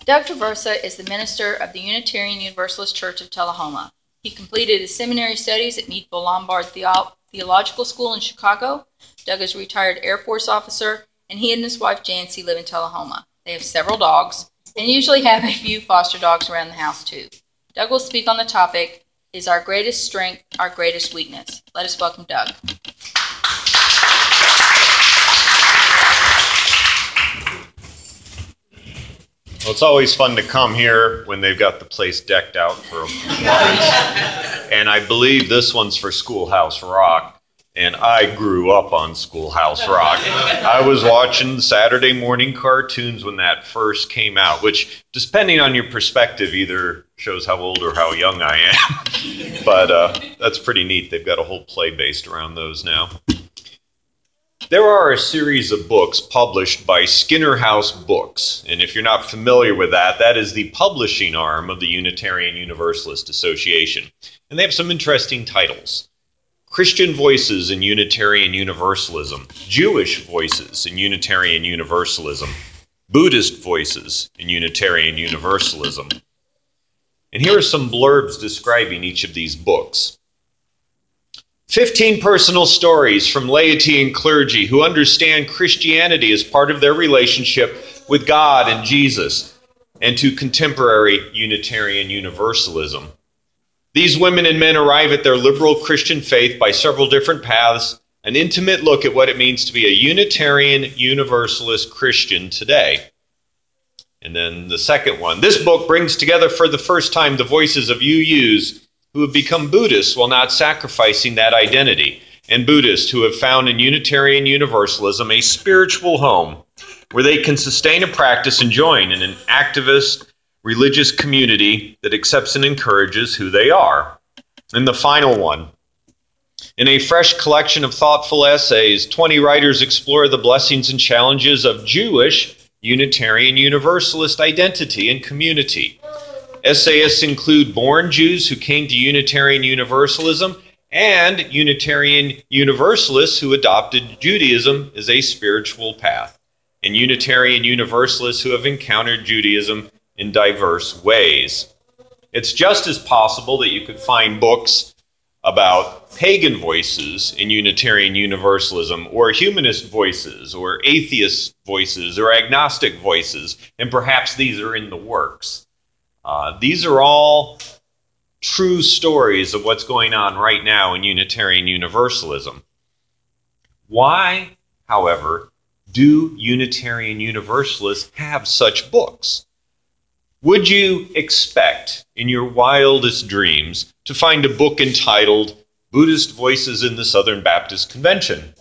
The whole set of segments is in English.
Doug Traversa is the minister of the Unitarian Universalist Church of Tullahoma. He completed his seminary studies at Meadville Lombard Theological School in Chicago. Doug is a retired Air Force officer, and he and his wife Jancy live in Tullahoma. They have several dogs and usually have a few foster dogs around the house too. Doug will speak on the topic, Is Our Greatest Strength Our Greatest Weakness? Let us welcome Doug. Well, it's always fun to come here when they've got the place decked out for performance. And I believe this one's for Schoolhouse Rock. And I grew up on Schoolhouse Rock. I was watching Saturday morning cartoons when that first came out, which, depending on your perspective, either shows how old or how young I am. But that's pretty neat. They've got a whole play based around those now. There are a series of books published by Skinner House Books, and if you're not familiar with that, that is the publishing arm of the Unitarian Universalist Association. And they have some interesting titles. Christian Voices in Unitarian Universalism, Jewish Voices in Unitarian Universalism, Buddhist Voices in Unitarian Universalism. And here are some blurbs describing each of these books. 15 personal stories from laity and clergy who understand Christianity as part of their relationship with God and Jesus, and to contemporary Unitarian Universalism. These women and men arrive at their liberal Christian faith by several different paths, an intimate look at what it means to be a Unitarian Universalist Christian today. And then the second one. This book brings together for the first time the voices of UUs who have become Buddhists while not sacrificing that identity, and Buddhists who have found in Unitarian Universalism a spiritual home where they can sustain a practice and join in an activist religious community that accepts and encourages who they are. And the final one. In a fresh collection of thoughtful essays, 20 writers explore the blessings and challenges of Jewish Unitarian Universalist identity and community. Essayists include born Jews who came to Unitarian Universalism and Unitarian Universalists who adopted Judaism as a spiritual path, and Unitarian Universalists who have encountered Judaism in diverse ways. It's just as possible that you could find books about pagan voices in Unitarian Universalism, or humanist voices, or atheist voices, or agnostic voices, and perhaps these are in the works. These are all true stories of what's going on right now in Unitarian Universalism. Why, however, do Unitarian Universalists have such books? Would you expect, in your wildest dreams, to find a book entitled Buddhist Voices in the Southern Baptist Convention?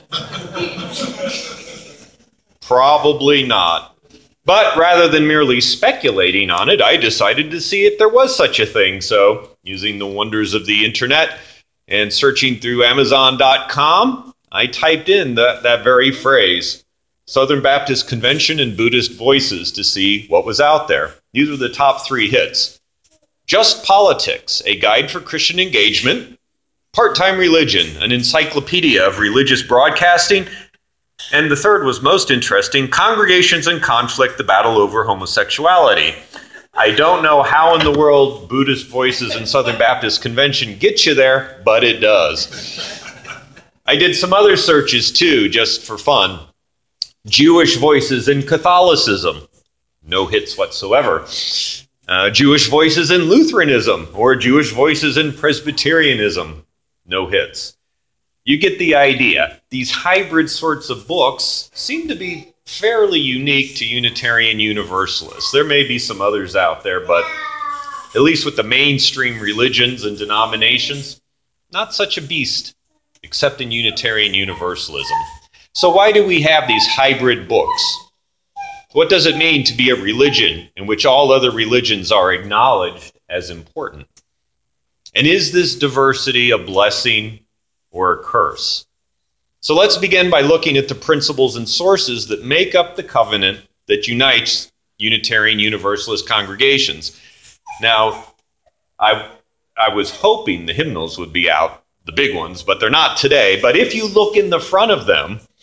Probably not. But rather than merely speculating on it, I decided to see if there was such a thing. So, using the wonders of the internet and searching through Amazon.com, I typed in that very phrase, Southern Baptist Convention and Buddhist Voices, to see what was out there. These were the top 3 hits. Just Politics, a guide for Christian engagement. Part-Time Religion, an encyclopedia of religious broadcasting. And the third was most interesting, Congregations in Conflict, the Battle Over Homosexuality. I don't know how in the world Buddhist Voices in Southern Baptist Convention gets you there, but it does. I did some other searches too, just for fun. Jewish Voices in Catholicism. No hits whatsoever. Jewish Voices in Lutheranism, or Jewish Voices in Presbyterianism. No hits. You get the idea. These hybrid sorts of books seem to be fairly unique to Unitarian Universalists. There may be some others out there, but at least with the mainstream religions and denominations, not such a beast, except in Unitarian Universalism. So why do we have these hybrid books? What does it mean to be a religion in which all other religions are acknowledged as important? And is this diversity a blessing or a curse? So let's begin by looking at the principles and sources that make up the covenant that unites Unitarian Universalist congregations. Now, I was hoping the hymnals would be out, the big ones, but they're not today. But if you look in the front of them,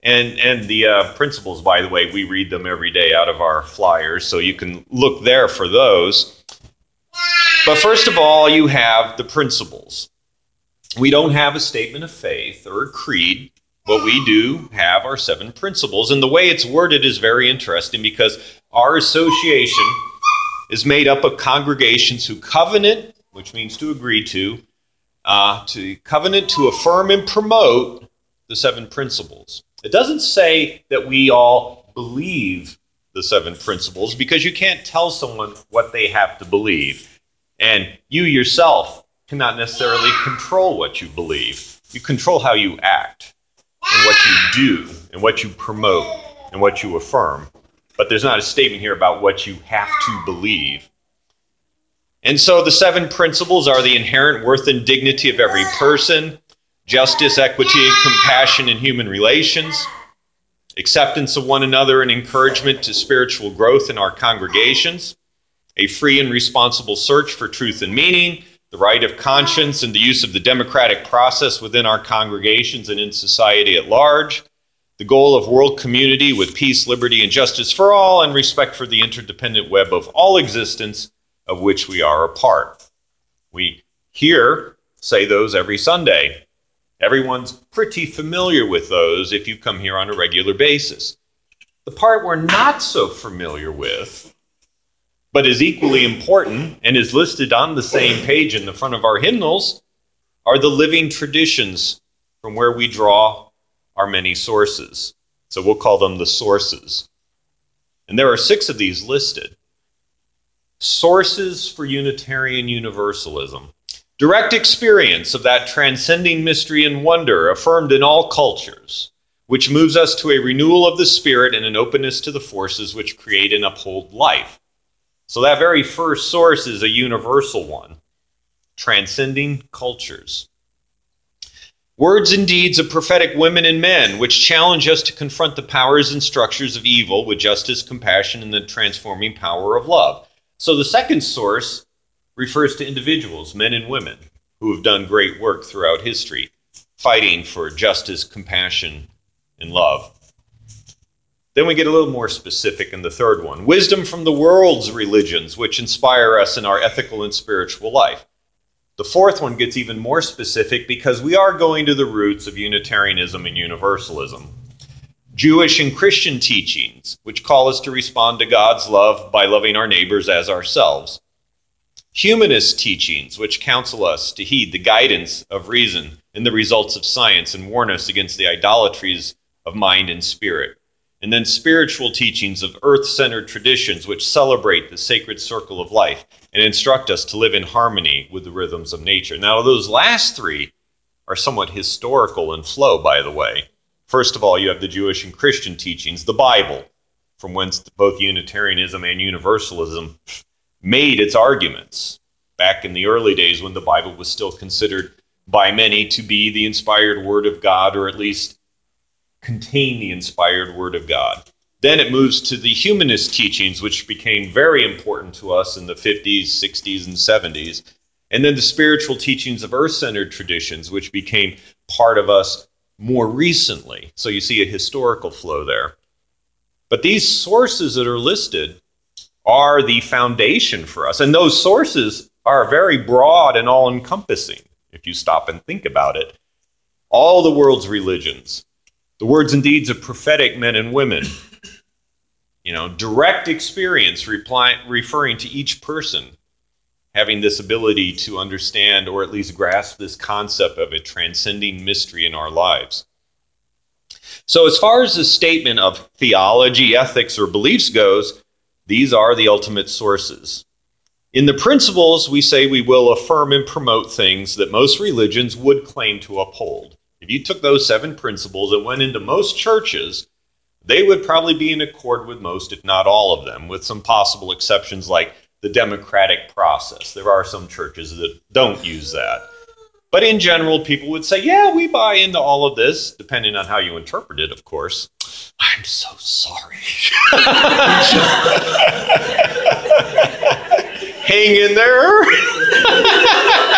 And the principles, by the way, we read them every day out of our flyers, so you can look there for those. But first of all, you have the principles. We don't have a statement of faith or a creed. What we do have are 7 principles. And the way it's worded is very interesting because our association is made up of congregations who covenant, which means to agree to covenant to affirm and promote the 7 principles. It doesn't say that we all believe the 7 principles because you can't tell someone what they have to believe. And you yourself cannot necessarily control what you believe. You control how you act and what you do and what you promote and what you affirm. But there's not a statement here about what you have to believe. And so the 7 principles are the inherent worth and dignity of every person, justice, equity, compassion in human relations, acceptance of one another and encouragement to spiritual growth in our congregations, a free and responsible search for truth and meaning, the right of conscience and the use of the democratic process within our congregations and in society at large, the goal of world community with peace, liberty, and justice for all, and respect for the interdependent web of all existence of which we are a part. We here say those every Sunday. Everyone's pretty familiar with those if you come here on a regular basis. The part we're not so familiar with, but is equally important and is listed on the same page in the front of our hymnals, are the living traditions from where we draw our many sources. So we'll call them the sources. And there are 6 of these listed. Sources for Unitarian Universalism. Direct experience of that transcending mystery and wonder affirmed in all cultures, which moves us to a renewal of the spirit and an openness to the forces which create and uphold life. So that very first source is a universal one, transcending cultures. Words and deeds of prophetic women and men, which challenge us to confront the powers and structures of evil with justice, compassion, and the transforming power of love. So the second source refers to individuals, men and women, who have done great work throughout history, fighting for justice, compassion, and love. Then we get a little more specific in the third one. Wisdom from the world's religions, which inspire us in our ethical and spiritual life. The fourth one gets even more specific because we are going to the roots of Unitarianism and Universalism. Jewish and Christian teachings, which call us to respond to God's love by loving our neighbors as ourselves. Humanist teachings, which counsel us to heed the guidance of reason and the results of science and warn us against the idolatries of mind and spirit. And then spiritual teachings of earth-centered traditions, which celebrate the sacred circle of life and instruct us to live in harmony with the rhythms of nature. Now, those last 3 are somewhat historical in flow, by the way. First of all, you have the Jewish and Christian teachings, the Bible, from whence both Unitarianism and Universalism made its arguments back in the early days when the Bible was still considered by many to be the inspired word of God, or at least contain the inspired word of God. Then it moves to the humanist teachings, which became very important to us in the 50s, 60s, and 70s. And then the spiritual teachings of earth-centered traditions, which became part of us more recently. So you see a historical flow there. But these sources that are listed are the foundation for us. And those sources are very broad and all-encompassing, if you stop and think about it. All the world's religions, the words and deeds of prophetic men and women, direct experience referring to each person having this ability to understand or at least grasp this concept of a transcending mystery in our lives. So as far as the statement of theology, ethics, or beliefs goes, these are the ultimate sources. In the principles, we say we will affirm and promote things that most religions would claim to uphold. If you took those 7 principles and went into most churches, they would probably be in accord with most, if not all of them, with some possible exceptions like the democratic process. There are some churches that don't use that. But in general, people would say, yeah, we buy into all of this, depending on how you interpret it, of course. I'm so sorry. Hang in there.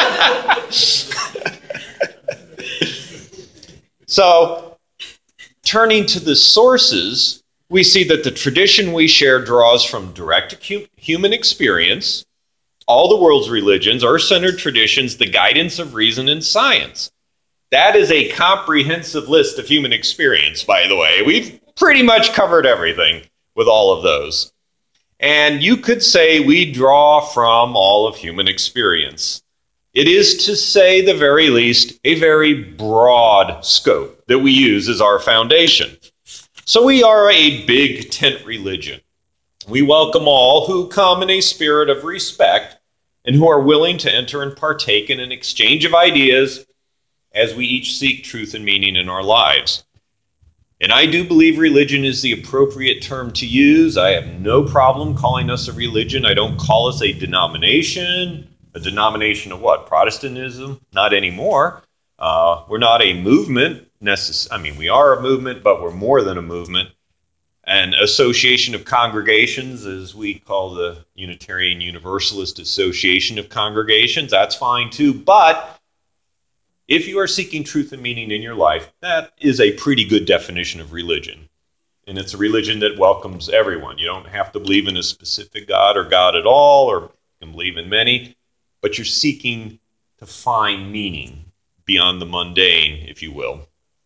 So, Turning to the sources, we see that the tradition we share draws from direct human experience, all the world's religions, earth-centered traditions, the guidance of reason and science. That is a comprehensive list of human experience, by the way. We've pretty much covered everything with all of those. And you could say we draw from all of human experience. It is, to say the very least, a very broad scope that we use as our foundation. So we are a big tent religion. We welcome all who come in a spirit of respect and who are willing to enter and partake in an exchange of ideas as we each seek truth and meaning in our lives. And I do believe religion is the appropriate term to use. I have no problem calling us a religion. I don't call us a denomination. A denomination of what? Protestantism? Not anymore. We're not a movement. We are a movement, but we're more than a movement. An association of congregations, as we call the Unitarian Universalist Association of Congregations, that's fine too. But if you are seeking truth and meaning in your life, that is a pretty good definition of religion. And it's a religion that welcomes everyone. You don't have to believe in a specific God or God at all, or you can believe in many, but you're seeking to find meaning beyond the mundane, if you will.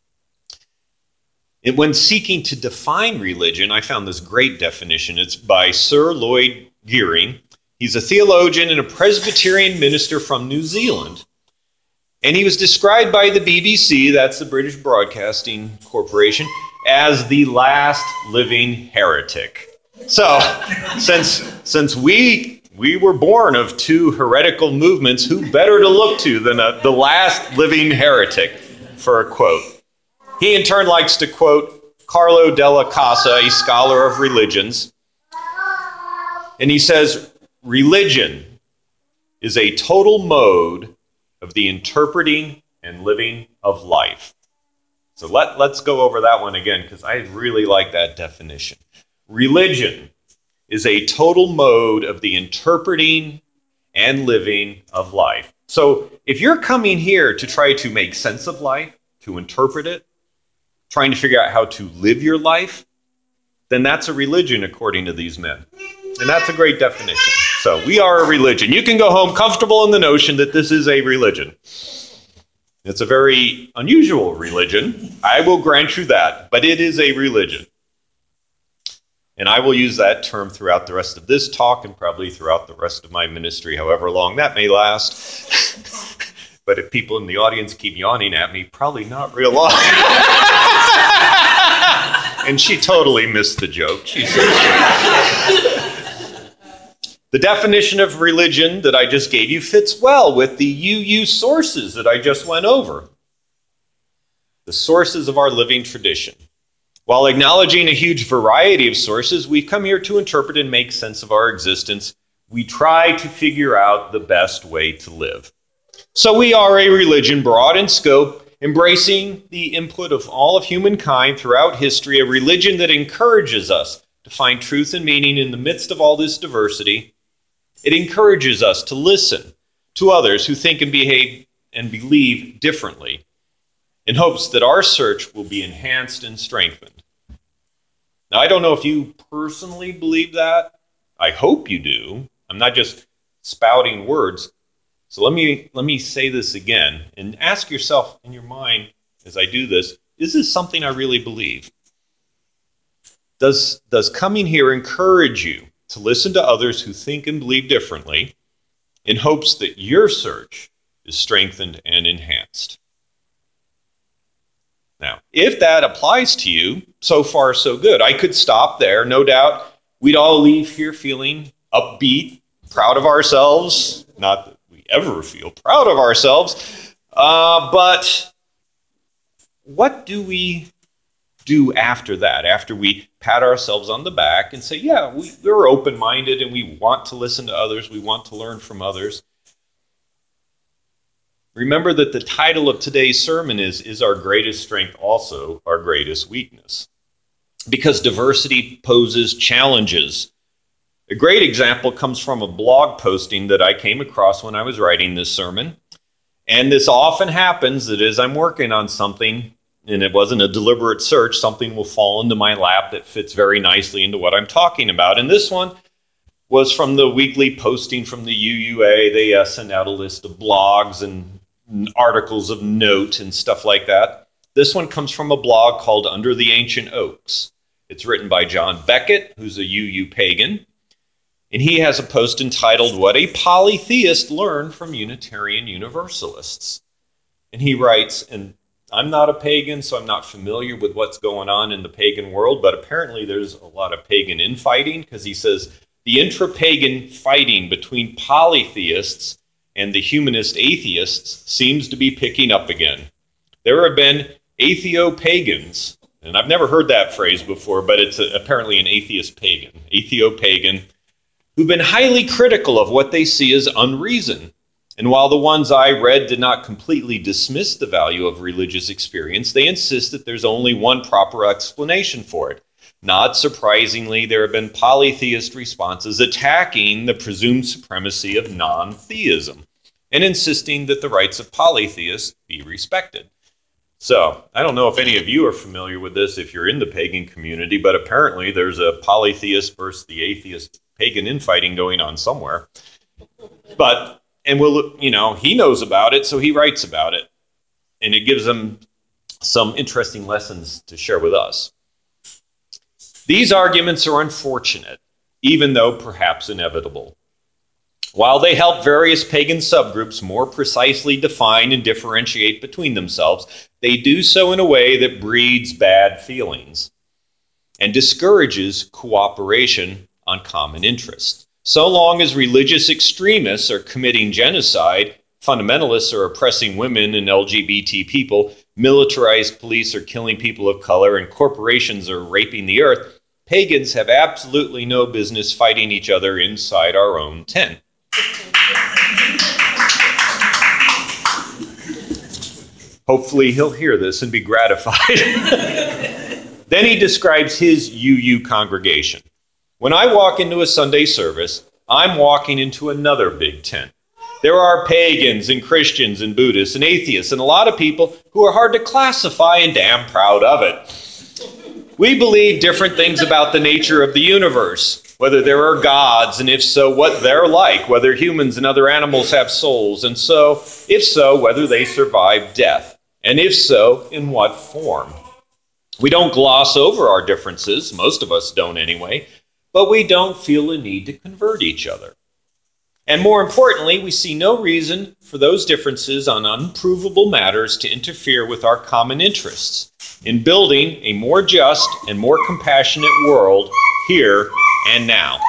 And when seeking to define religion, I found this great definition. It's by Sir Lloyd Gearing. He's a theologian and a Presbyterian minister from New Zealand. And he was described by the BBC, that's the British Broadcasting Corporation, as the last living heretic. So, since we were born of two heretical movements, who better to look to than the last living heretic for a quote? He in turn likes to quote Carlo della Casa, a scholar of religions, and he says, religion is a total mode of the interpreting and living of life. So let's go over that one again, because I really like that definition. Religion is a total mode of the interpreting and living of life. So if you're coming here to try to make sense of life, to interpret it, trying to figure out how to live your life, then that's a religion according to these men. And that's a great definition. So we are a religion. You can go home comfortable in the notion that this is a religion. It's a very unusual religion. I will grant you that, but it is a religion. And I will use that term throughout the rest of this talk and probably throughout the rest of my ministry, however long that may last. But if people in the audience keep yawning at me, probably not real long. And she totally missed the joke. She's so sweet. The definition of religion that I just gave you fits well with the UU sources that I just went over. The sources of our living tradition. While acknowledging a huge variety of sources, we come here to interpret and make sense of our existence. We try to figure out the best way to live. So we are a religion broad in scope, embracing the input of all of humankind throughout history, a religion that encourages us to find truth and meaning in the midst of all this diversity. It encourages us to listen to others who think and behave and believe differently in hopes that our search will be enhanced and strengthened. Now, I don't know if you personally believe that. I hope you do. I'm not just spouting words. So let me say this again and ask yourself in your mind as I do this, is this something I really believe? Does coming here encourage you to listen to others who think and believe differently in hopes that your search is strengthened and enhanced? Now, if that applies to you, so far so good. I could stop there. No doubt we'd all leave here feeling upbeat, proud of ourselves. Not that we ever feel proud of ourselves, but what do we do after that, after we pat ourselves on the back and say, yeah, we're open-minded and we want to listen to others, we want to learn from others? Remember that the title of today's sermon is our greatest strength also our greatest weakness? Because diversity poses challenges. A great example comes from a blog posting that I came across when I was writing this sermon. And this often happens that as I'm working on something, and it wasn't a deliberate search, something will fall into my lap that fits very nicely into what I'm talking about. And this one was from the weekly posting from the UUA. They send out a list of blogs and articles of note and stuff like that. This one comes from a blog called Under the Ancient Oaks. It's written by John Beckett, who's a UU pagan. And he has a post entitled, What a Polytheist Learned from Unitarian Universalists. And he writes, and I'm not a pagan, so I'm not familiar with what's going on in the pagan world, but apparently there's a lot of pagan infighting, because he says, the intra-pagan fighting between polytheists and the humanist atheists seems to be picking up again. There have been atheo-pagans, and I've never heard that phrase before, but it's apparently an atheist pagan, atheo-pagan, who've been highly critical of what they see as unreason. And while the ones I read did not completely dismiss the value of religious experience, they insist that there's only one proper explanation for it. Not surprisingly, there have been polytheist responses attacking the presumed supremacy of non-theism and insisting that the rights of polytheists be respected. So, I don't know if any of you are familiar with this if you're in the pagan community, but apparently there's a polytheist versus the atheist pagan infighting going on somewhere. But, and he knows about it, so he writes about it. And it gives him some interesting lessons to share with us. These arguments are unfortunate, even though perhaps inevitable. While they help various pagan subgroups more precisely define and differentiate between themselves, they do so in a way that breeds bad feelings and discourages cooperation on common interests. So long as religious extremists are committing genocide, fundamentalists are oppressing women and LGBT people, militarized police are killing people of color, and corporations are raping the earth, pagans have absolutely no business fighting each other inside our own tent. Hopefully he'll hear this and be gratified. Then he describes his UU congregation. When I walk into a Sunday service, I'm walking into another big tent. There are pagans and Christians and Buddhists and atheists and a lot of people who are hard to classify and damn proud of it. We believe different things about the nature of the universe, whether there are gods, and if so, what they're like, whether humans and other animals have souls, and so, if so, whether they survive death. And if so, in what form? We don't gloss over our differences, most of us don't anyway, but we don't feel a need to convert each other. And more importantly, we see no reason for those differences on unprovable matters to interfere with our common interests in building a more just and more compassionate world here and now.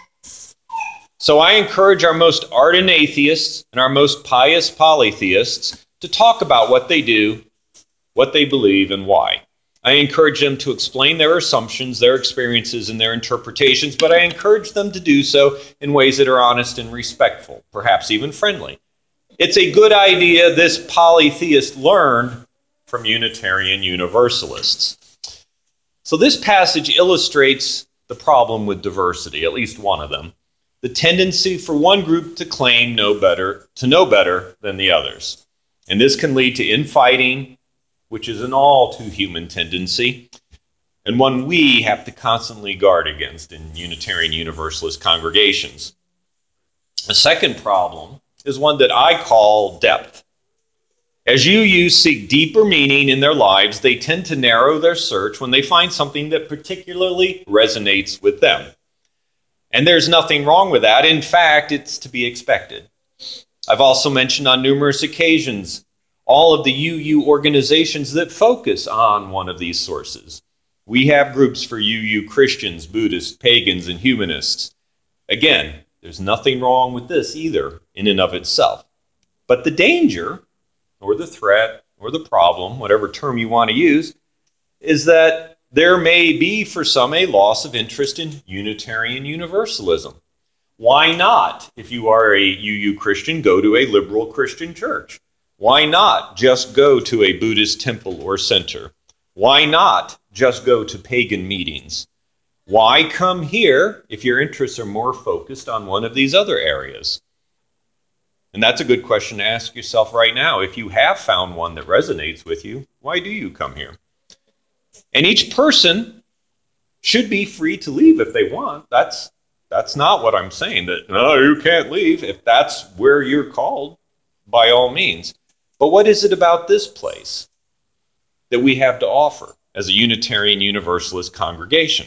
So I encourage our most ardent atheists and our most pious polytheists to talk about what they do, what they believe, and why. I encourage them to explain their assumptions, their experiences, and their interpretations, but I encourage them to do so in ways that are honest and respectful, perhaps even friendly. It's a good idea this polytheist learned from Unitarian Universalists. So this passage illustrates the problem with diversity, at least one of them. The tendency for one group to claim know better than the others. And this can lead to infighting, which is an all too human tendency, and one we have to constantly guard against in Unitarian Universalist congregations. A second problem is one that I call depth. As UUs seek deeper meaning in their lives, they tend to narrow their search when they find something that particularly resonates with them. And there's nothing wrong with that. In fact, it's to be expected. I've also mentioned on numerous occasions all of the UU organizations that focus on one of these sources. We have groups for UU Christians, Buddhists, pagans, and humanists. Again, there's nothing wrong with this either in and of itself. But the danger, or the threat, or the problem, whatever term you want to use, is that there may be for some a loss of interest in Unitarian Universalism. Why not, if you are a UU Christian, go to a liberal Christian church? Why not just go to a Buddhist temple or center? Why not just go to pagan meetings? Why come here if your interests are more focused on one of these other areas? And that's a good question to ask yourself right now. If you have found one that resonates with you, why do you come here? And each person should be free to leave if they want. That's not what I'm saying, that no, you can't leave. If that's where you're called, by all means. But what is it about this place that we have to offer as a Unitarian Universalist congregation?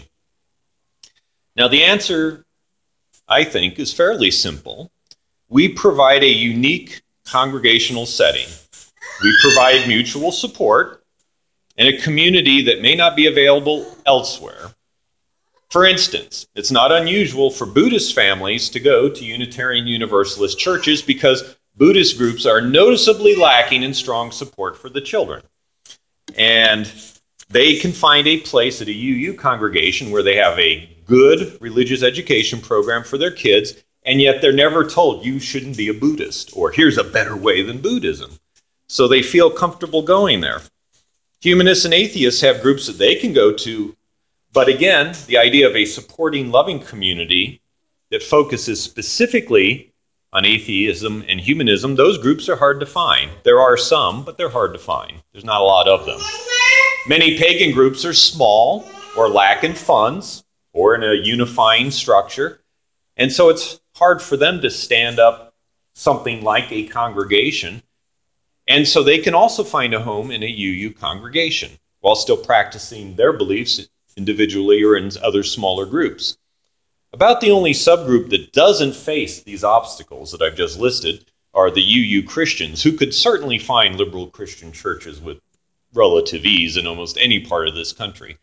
Now, the answer, I think, is fairly simple. We provide a unique congregational setting. We provide mutual support in a community that may not be available elsewhere. For instance, it's not unusual for Buddhist families to go to Unitarian Universalist churches because Buddhist groups are noticeably lacking in strong support for the children. And they can find a place at a UU congregation where they have a good religious education program for their kids, and yet they're never told you shouldn't be a Buddhist or here's a better way than Buddhism. So they feel comfortable going there. Humanists and atheists have groups that they can go to, but again, the idea of a supporting, loving community that focuses specifically on atheism and humanism, those groups are hard to find. There are some, but they're hard to find. There's not a lot of them. Many pagan groups are small or lack in funds or in a unifying structure, and so it's hard for them to stand up something like a congregation. And so they can also find a home in a UU congregation while still practicing their beliefs individually or in other smaller groups. About the only subgroup that doesn't face these obstacles that I've just listed are the UU Christians, who could certainly find liberal Christian churches with relative ease in almost any part of this country.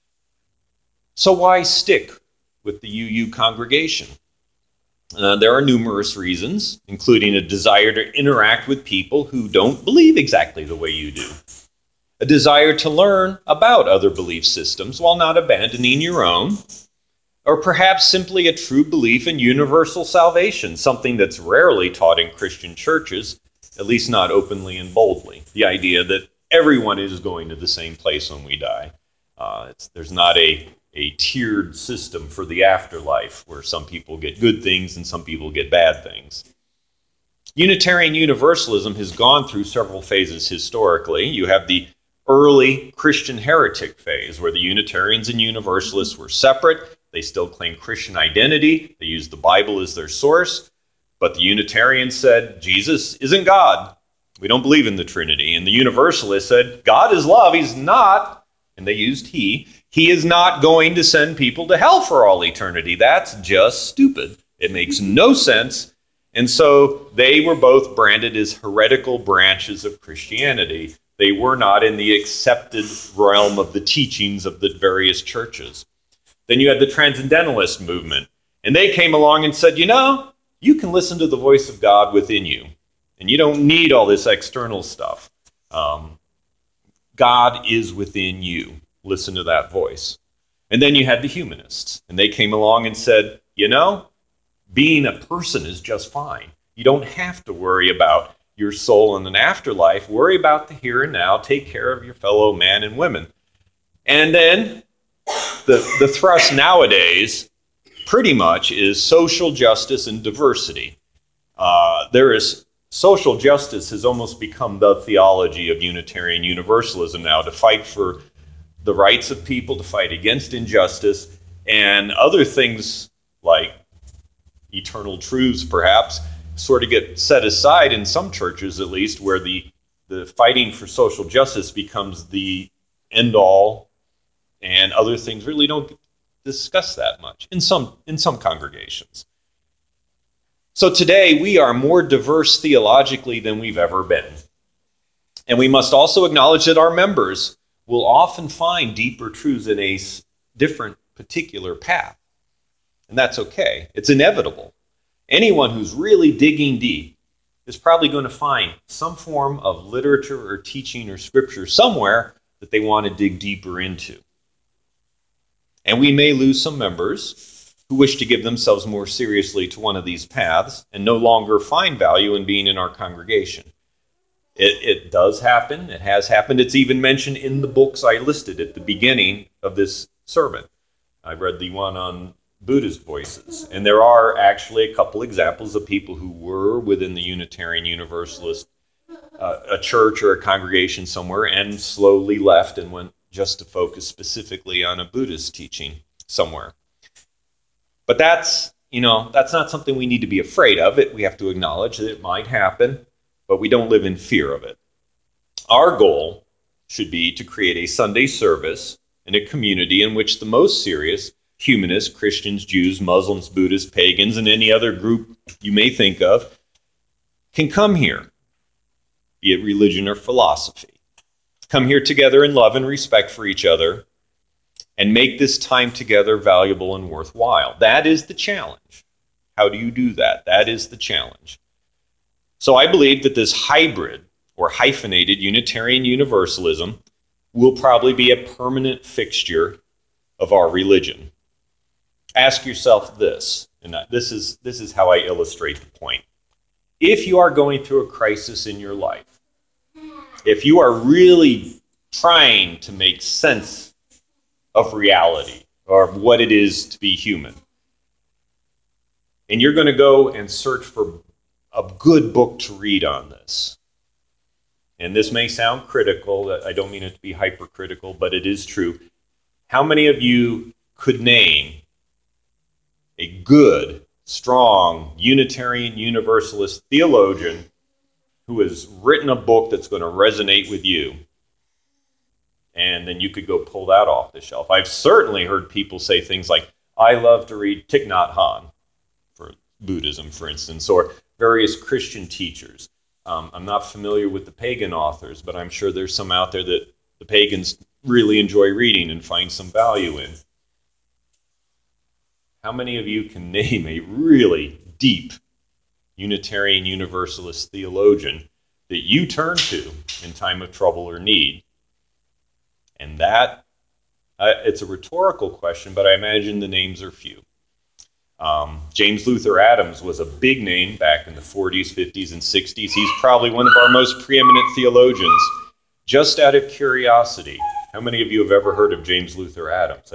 So why stick with the UU congregation? There are numerous reasons, including a desire to interact with people who don't believe exactly the way you do, a desire to learn about other belief systems while not abandoning your own, or perhaps simply a true belief in universal salvation, something that's rarely taught in Christian churches, at least not openly and boldly. The idea that everyone is going to the same place when we die. There's not a tiered system for the afterlife where some people get good things and some people get bad things. Unitarian Universalism has gone through several phases historically. You have the early Christian heretic phase where the Unitarians and Universalists were separate. They still claimed Christian identity. They used the Bible as their source. But the Unitarians said, Jesus isn't God. We don't believe in the Trinity. And the Universalists said, God is love. He's not. And they used he. He is not going to send people to hell for all eternity. That's just stupid. It makes no sense. And so they were both branded as heretical branches of Christianity. They were not in the accepted realm of the teachings of the various churches. Then you had the Transcendentalist movement. And they came along and said, you can listen to the voice of God within you. And you don't need all this external stuff. God is within you. Listen to that voice. And then you had the humanists. And they came along and said, being a person is just fine. You don't have to worry about your soul in an afterlife. Worry about the here and now. Take care of your fellow man and women. And then the thrust nowadays pretty much is social justice and diversity. Social justice has almost become the theology of Unitarian Universalism now, to fight for the rights of people, to fight against injustice, and other things like eternal truths, perhaps, sort of get set aside in some churches, at least, where the fighting for social justice becomes the end all, and other things really don't discuss that much in some congregations. So today we are more diverse theologically than we've ever been. And we must also acknowledge that our members will often find deeper truths in a different particular path. And that's okay. It's inevitable. Anyone who's really digging deep is probably going to find some form of literature or teaching or scripture somewhere that they want to dig deeper into. And we may lose some members who wish to give themselves more seriously to one of these paths and no longer find value in being in our congregation. It does happen. It has happened. It's even mentioned in the books I listed at the beginning of this sermon. I read the one on Buddhist voices. And there are actually a couple examples of people who were within the Unitarian Universalist, a church or a congregation somewhere, and slowly left and went just to focus specifically on a Buddhist teaching somewhere. But that's not something we need to be afraid of. We have to acknowledge that it might happen, but we don't live in fear of it. Our goal should be to create a Sunday service in a community in which the most serious humanists, Christians, Jews, Muslims, Buddhists, pagans, and any other group you may think of can come here, be it religion or philosophy. Come here together in love and respect for each other and make this time together valuable and worthwhile. That is the challenge. How do you do that? That is the challenge. So I believe that this hybrid or hyphenated Unitarian Universalism will probably be a permanent fixture of our religion. Ask yourself this, and this is how I illustrate the point. If you are going through a crisis in your life, if you are really trying to make sense of reality or what it is to be human, and you're going to go and search for a good book to read on this, and this may sound critical, I don't mean it to be hypercritical, but it is true. How many of you could name a good, strong, Unitarian Universalist theologian who has written a book that's going to resonate with you? And then you could go pull that off the shelf. I've certainly heard people say things like, I love to read Thich Nhat Hanh for Buddhism, for instance, or various Christian teachers. I'm not familiar with the pagan authors, but I'm sure there's some out there that the pagans really enjoy reading and find some value in. How many of you can name a really deep Unitarian Universalist theologian that you turn to in time of trouble or need? And that, it's a rhetorical question, but I imagine the names are few. James Luther Adams was a big name back in the 40s, 50s, and 60s. He's probably one of our most preeminent theologians. Just out of curiosity, how many of you have ever heard of James Luther Adams?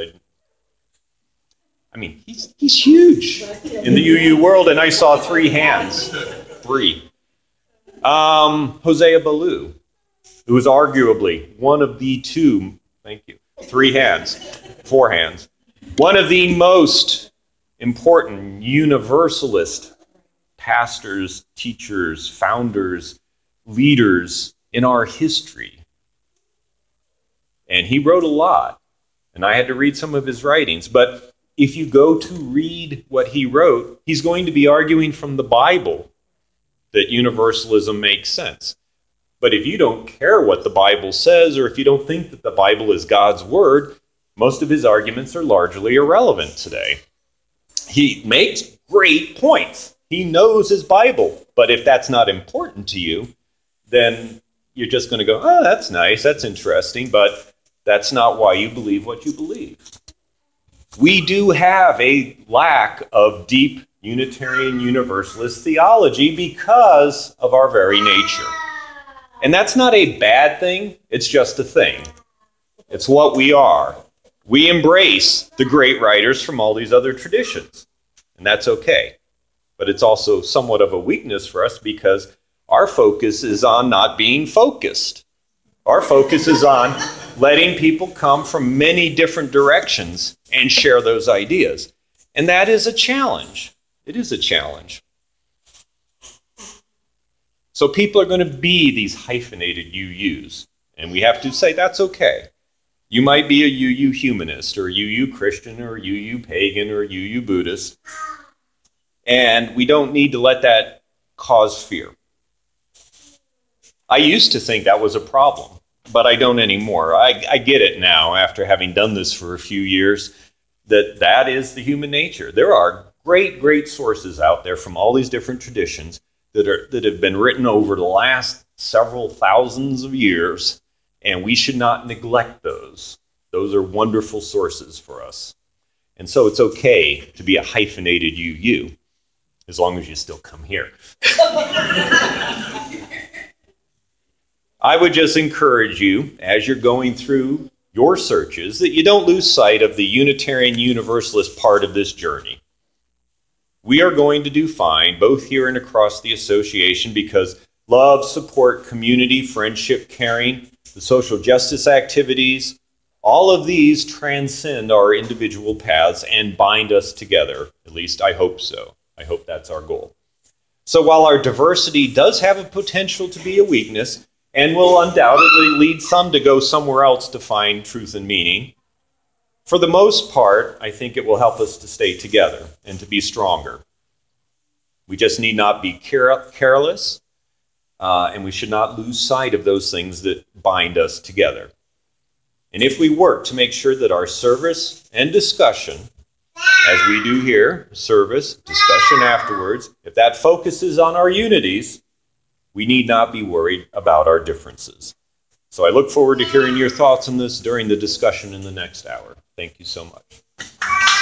I mean, he's huge in the UU world, and I saw 3 hands. 3. Hosea Ballou, who was arguably one of the 2, thank you, 3 hands, 4 hands, one of the most important universalist pastors, teachers, founders, leaders in our history. And he wrote a lot, and I had to read some of his writings, but if you go to read what he wrote, he's going to be arguing from the Bible that universalism makes sense. But if you don't care what the Bible says, or if you don't think that the Bible is God's word, most of his arguments are largely irrelevant today. He makes great points. He knows his Bible. But if that's not important to you, then you're just going to go, oh, that's nice, that's interesting, but that's not why you believe what you believe. We do have a lack of deep Unitarian Universalist theology because of our very nature. And that's not a bad thing, it's just a thing. It's what we are. We embrace the great writers from all these other traditions, and that's okay. But it's also somewhat of a weakness for us because our focus is on not being focused. Our focus is on letting people come from many different directions and share those ideas. And that is a challenge. It is a challenge. So people are going to be these hyphenated UUs. And we have to say that's okay. You might be a UU humanist or a UU Christian or a UU pagan or a UU Buddhist. And we don't need to let that cause fear. I used to think that was a problem, but I don't anymore. I get it now after having done this for a few years, that is the human nature. There are great sources out there from all these different traditions that have been written over the last several thousands of years, and we should not neglect those. Those are wonderful sources for us. And so it's okay to be a hyphenated UU, as long as you still come here. I would just encourage you, as you're going through your searches, that you don't lose sight of the Unitarian Universalist part of this journey. We are going to do fine, both here and across the association, because love, support, community, friendship, caring, the social justice activities, all of these transcend our individual paths and bind us together. At least I hope so. I hope that's our goal. So while our diversity does have a potential to be a weakness and will undoubtedly lead some to go somewhere else to find truth and meaning, for the most part, I think it will help us to stay together and to be stronger. We just need not be careless, and we should not lose sight of those things that bind us together. And if we work to make sure that our service and discussion, as we do here, service, discussion afterwards, if that focuses on our unities, we need not be worried about our differences. So I look forward to hearing your thoughts on this during the discussion in the next hour. Thank you so much.